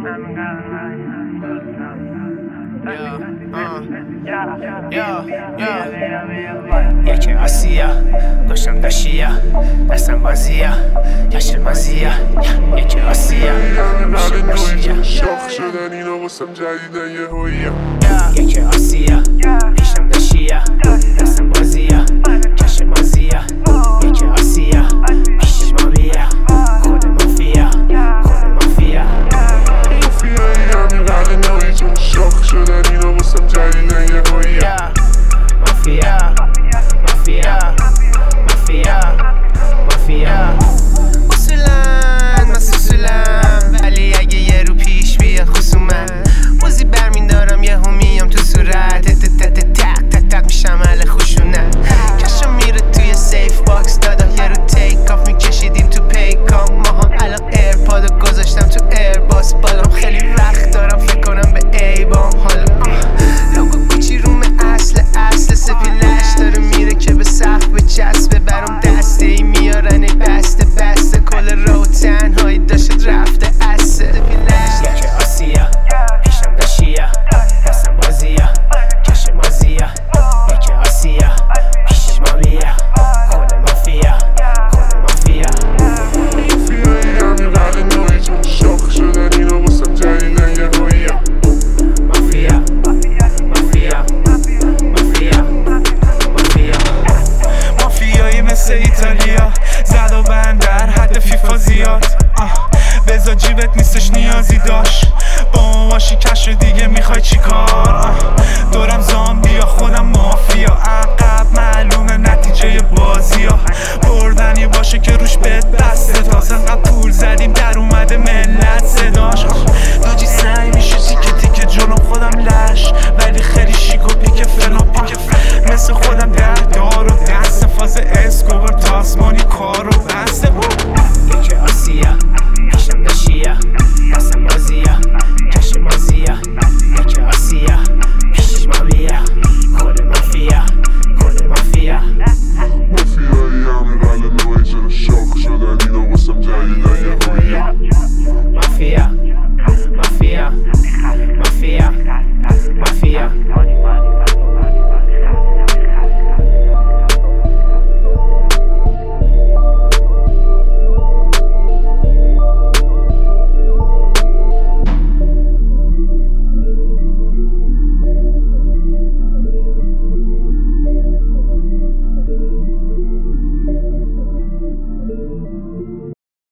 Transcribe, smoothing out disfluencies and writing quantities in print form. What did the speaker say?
یکی آسیا گوشم داشیا دستم بازیا کشت مازیا یکی آسیا گوشم داشیا شاخ شدن اینا واسم جدیدن یه هویه یکی آسیا پیشم داشیا دستم بازیا کشت مازیا یکی آسیا پیش ما بیا خود مافیا مافیایی همین قرن نوعی چون شاخ شدن اینا واسم جدیدن یه هویه مافیا اصولاً من سوسولم ولی اگه یه رو پیش بیاد خصومت موزی برمین دارم یه همیم تو صورت تک میشم اهل خشونت کشم میره توی سیف باکس دادا یه رو تیک آف میکشیدیم تو پیکام ما هم الان ایرپادو گذاشتم تو ایرباس بالام خیلی وقت دارم فکر کنم به ایبام حالا لوگو کوچی روم اصل سپیلش داره میره که به سقف بچسبه برام دسته ای میارن ای بسته کل رو تنهایی داشت رفته اسه یکی آسیا پیشم داشیا دستم بازیا کش مازیا یکی آسیا پیش ما بیا خود مافیا مافیایی همین قرن نوعی چون شاخ شدن اینا واسم جدیدن یه هویه مافیایی مثل ایتالیا زد و بند در حد فیفا زیاد بذار جیبت نیستش نیازی داشت با ما باشی کش دیگه میخوای چیکار